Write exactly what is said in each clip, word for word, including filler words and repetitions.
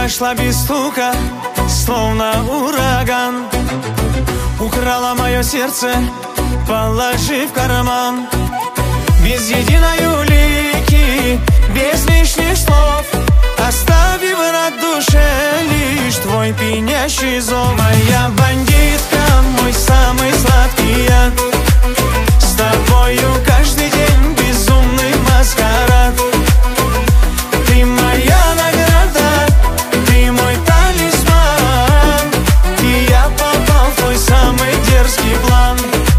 вошла без стука, словно ураган. Украла мое сердце, положи в карман. Без единой улики, без лишних слов, оставив на душе лишь твой пьянящий зов. Моя бандитка, мой самый сладкий яд, с тобою каждый день безумный маскарад. Ты моя награда, ты мой талисман, и я попал в твой самый дерзкий план.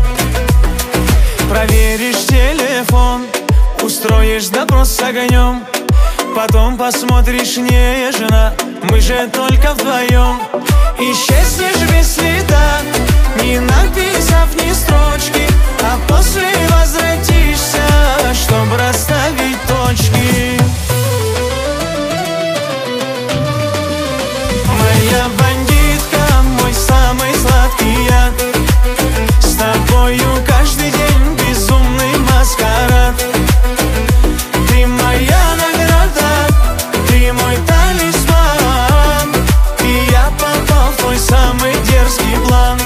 Проверишь телефон, устроишь допрос с огнем, потом посмотришь нежно, мы же только вдвоем. Исчезнешь без следа, не написав ни строчки, а после возвратишься, чтобы расставить точки. Моя бандитка, мой самый сладкий яд, с тобою каждый день безумный маскарад. Ты моя награда, ты мой талисман, и я попал в твой самый дерзкий план.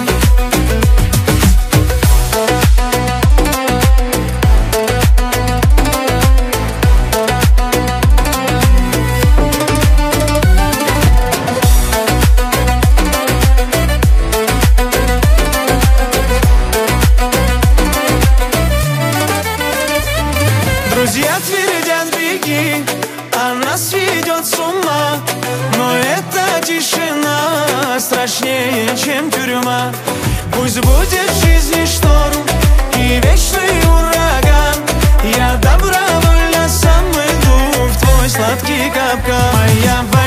Друзья твердят беги, она сведет с ума, но эта тишина страшнее, чем тюрьма. Пусть будет в жизни шторм и вечный ураган, я добровольно сам иду в твой сладкий капкан. Моя